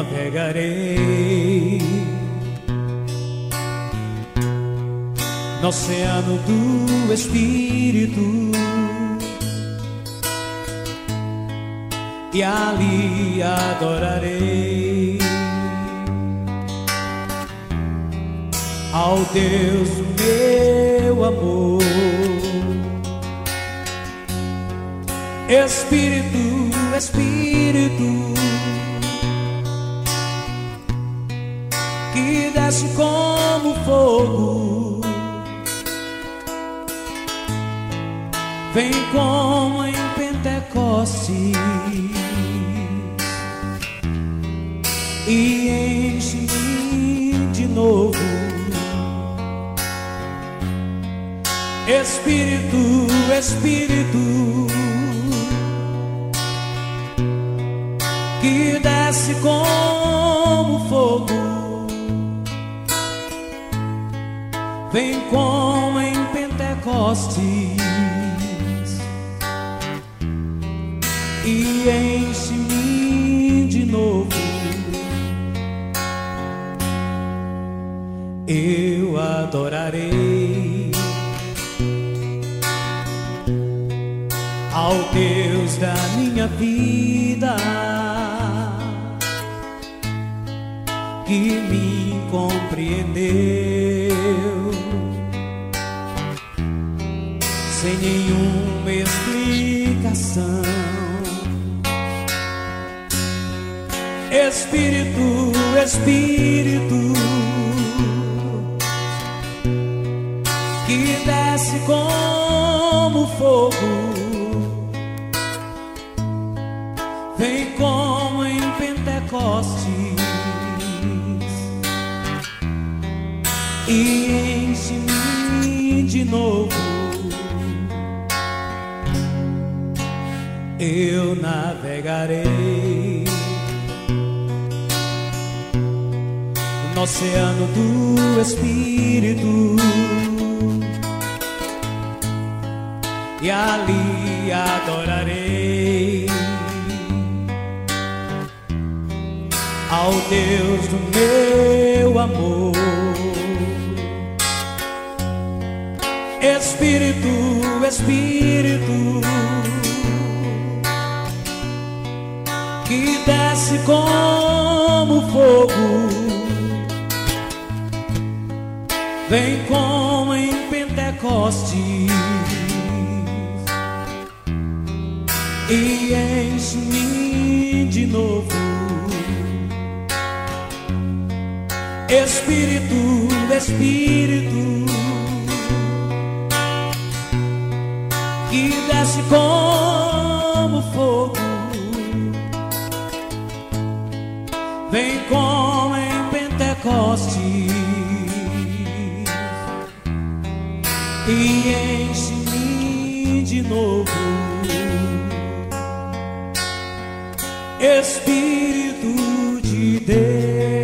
navegarei no oceano do Espírito e ali adorarei ao Deus do meu amor. Espírito, Espírito, que desce como fogo, vem como em Pentecostes e enche-me de novo. Espírito, Espírito, que desce como fogo, vem como em Pentecostes e enche-me de novo. Eu adorarei ao Deus da minha vida, que me compreendeu sem nenhuma explicação. Espírito, Espírito, que desce como fogo, vem como em Pentecostes e enche-me de novo. Eu navegarei no oceano do Espírito e ali adorarei ao Deus do meu amor. Espírito, Espírito, que desce como fogo, vem como em Pentecostes e enche-me de novo. Espírito, Espírito, que desce como fogo, vem como em Pentecostes e enche-me de novo. Espírito de Deus.